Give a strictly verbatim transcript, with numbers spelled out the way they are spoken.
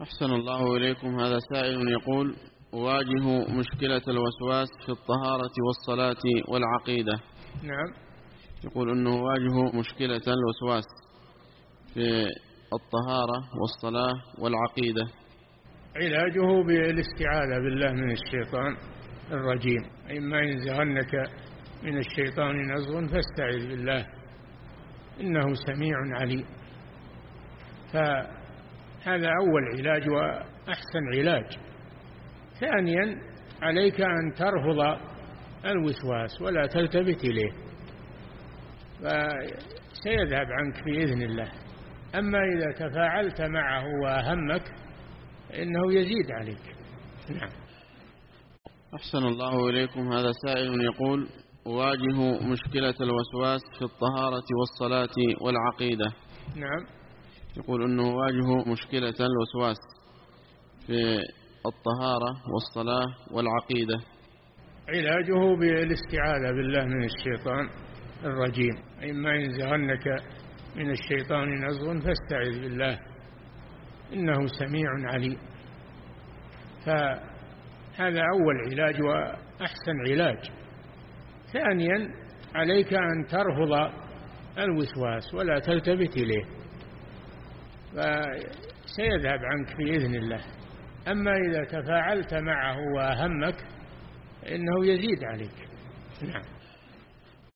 أحسن الله إليكم. هذا سائل يقول: أواجه مشكلة الوسواس في الطهارة والصلاة والعقيدة. نعم. يقول أنه يواجه مشكلة الوسواس في الطهارة والصلاة والعقيدة. علاجه بالاستعاذة بالله من الشيطان الرجيم. إما ينزغنك من الشيطان نزغ فاستعذ بالله إنه سميع عليم. فهذا أول علاج وأحسن علاج. ثانيا، عليك أن ترفض الوسواس ولا تلتفت إليه، فسيذهب عنك بإذن الله. أما إذا تفاعلت معه وأهمك إنه يزيد عليك. نعم. أحسن الله إليكم. هذا سائل يقول: أواجه مشكلة الوسواس في الطهارة والصلاة والعقيدة. نعم. يقول أنه يواجه مشكلة الوسواس في الطهارة والصلاة والعقيدة. علاجه بالاستعاذة بالله من الشيطان الرجيم. إما ينزغنك من الشيطان نزغ فاستعذ بالله إنه سميع عليم. فهذا أول علاج وأحسن علاج. ثانيا، عليك أن ترفض الوسواس ولا تلتفت إليه، فسيذهب عنك بإذن الله. أما إذا تفاعلت معه وأهمك إنه يزيد عليك. نعم.